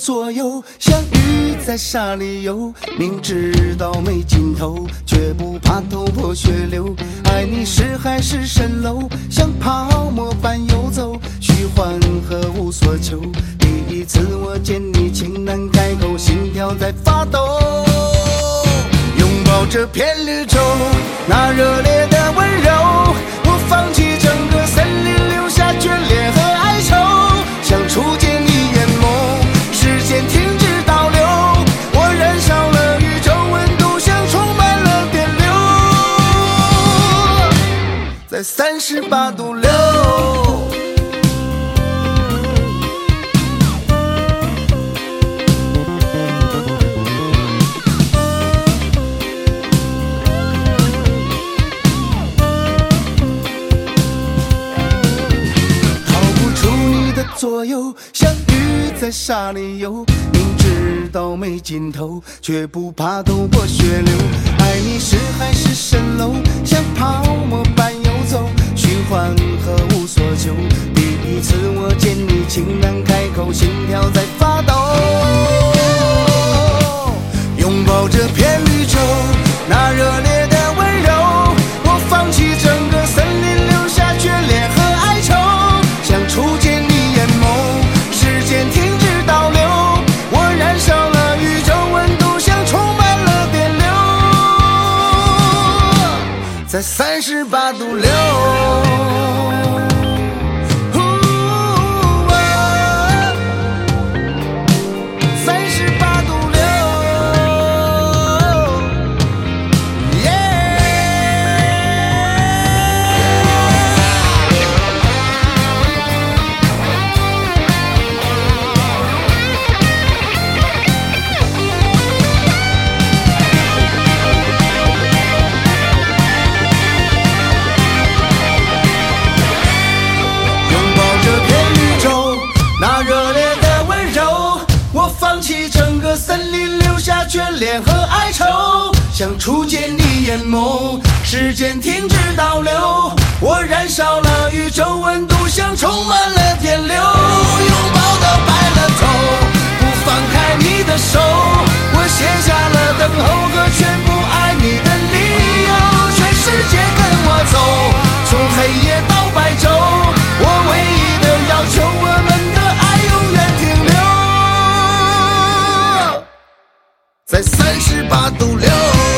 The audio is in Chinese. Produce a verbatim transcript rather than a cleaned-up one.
左右，像鱼在沙里游，明知道没尽头，却不怕头破血流。爱你是海市蜃楼，像泡沫般游走，虚幻和无所求。第一次我见你，情难开口，心跳在发抖。拥抱这片绿洲，那热烈的温柔，我放弃整个森林，留下眷恋和哀愁。想触见你眼眸，时间停止倒流，我燃烧了宇宙温度，像充满了电流，在三十八度六。左右像鱼在沙里游，明知道没尽头，却不怕头破血流。爱你是海市蜃楼，像泡沫般游走，虚幻和无所求。第一次我见你，情难开口，心跳在发抖。拥抱这片绿洲，那热烈的温柔，我放弃整个森林，留下眷恋和哀愁。想触见你眼眸，时间停止倒流，我燃烧了宇宙温度，像充满了电流，在三十八度六。森林留下眷恋和哀愁，想触见你眼眸，时间停止倒流，我燃烧了宇宙温度，像充满了电流。拥抱到白了头，不放开你的手，我写下了等候和全部爱你的理由。全世界跟我走，从黑夜到白昼，我唯一的要求，我们的爱永远停留在三十八度六。